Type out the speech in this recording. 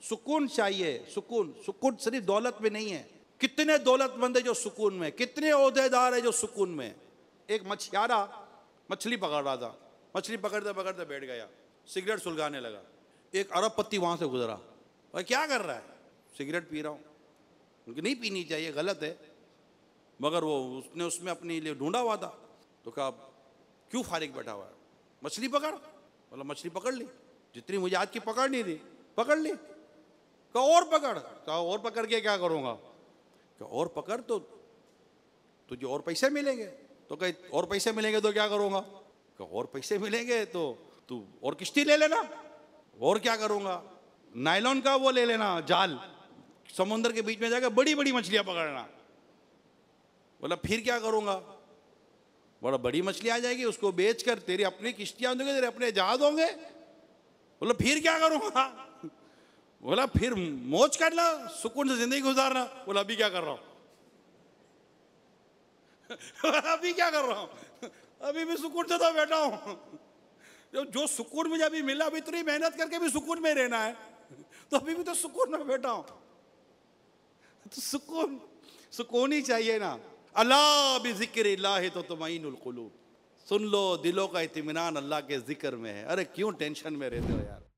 सुकून चाहिए, सुकून। सुकून सिर्फ दौलत में नहीं है। कितने दौलतमंद है जो सुकून में, कितने ओहदेदार है जो सुकून में। एक मछियारा मछली पकड़ रहा था, मछली पकड़ते पकड़ते बैठ गया, सिगरेट सुलगाने लगा। एक अरबपति वहां से गुजरा, और क्या कर रहा है? सिगरेट पी रहा हूं। उनकी नहीं पीनी चाहिए, गलत है, मगर वो उसने उसमें अपने लिए ढूंढा हुआ था। तो कहा क्यों फारिग बैठा हुआ है, मछली पकड़। बोला मछली पकड़ ली, जितनी मुझे आज की पकड़नी थी पकड़ ली। कहा और पकड़। कहा और पकड़ के क्या करूंगा? कहा और पकड़ तो तुझे और पैसे मिलेंगे। तो कहे और पैसे मिलेंगे तो क्या करूंगा? कहा और पैसे मिलेंगे तो तू और किश्ती ले लेना। और क्या करूंगा? नायलॉन का वो ले लेना जाल, समुद्र के बीच में जाकर बड़ी बड़ी मछलियां पकड़ना। बोला फिर क्या करूंगा? बोला बड़ी मछली आ जाएगी, उसको बेचकर तेरी अपनी किश्तियां होंगी, तेरे अपने जहाज होंगे। बोला फिर क्या करूंगा? बोला फिर मौज करना, सुकून से जिंदगी गुजारना। बोला अभी क्या कर रहा हूं? अभी क्या कर रहा हूं? अभी भी सुकून से तो बैठा हूं। जो सुकून मुझे अभी मिला, अभी इतनी मेहनत करके भी सुकून में रहना है, तो अभी भी तो सुकून में बैठा हूं। तो सुकून, सुकून ही चाहिए ना। अल्लाह भी जिक्रिल्लाह तो तुमइनुल कुलूब। सुन लो, दिलों का इत्मीनान अल्लाह के जिक्र में है। अरे क्यों टेंशन में रहते हो यार।